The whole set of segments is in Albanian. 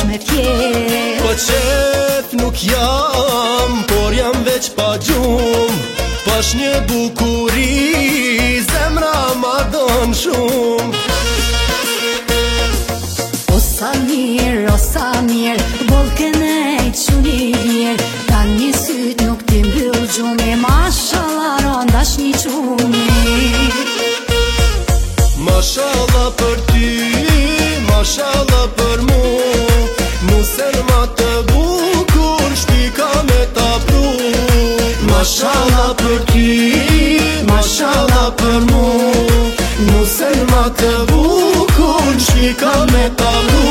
veç me fjet. Po qef nuk jam, por jam veç pa gjum. Pash një bukuri, zemra ma don shum. O sa mirë, bolken e quni vjerë. Ta një syt nuk ti mbyll gjumi, mashallah rondash një qumi. Mashallah për ty, mashallah për mu. Musen ma të bukur, shpika me ta pru. Mashallah për ty, mashallah për mu. Musen ma të bukur, shpika me ta pru.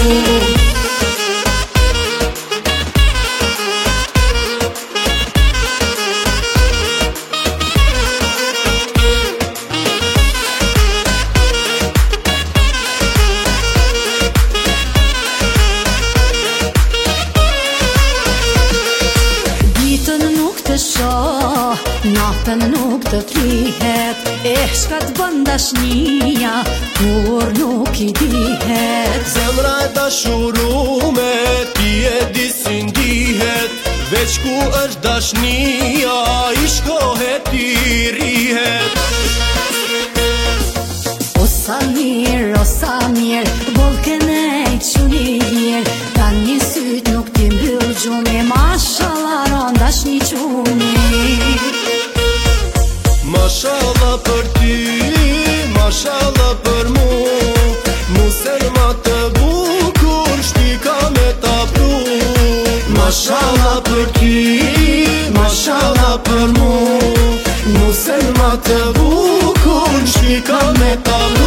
Natën nuk të flihet, shka të bën dashnia, kur nuk i dihet. Zemra e dashurume, ti e di si ndihet. Veç ku është dashnia, i shkohet i rihet. O sa mirë, bolken e quni vjerë. Ta një syt nuk ti mbyll gjumi, mashallah rondash një qumi. Mashallah për ty, mashallah për mu. Musen ma të bukur, shpika me ta pru. Mashallah për ty, mashallah për mu. Musen ma të bukur, shpika me ta pru.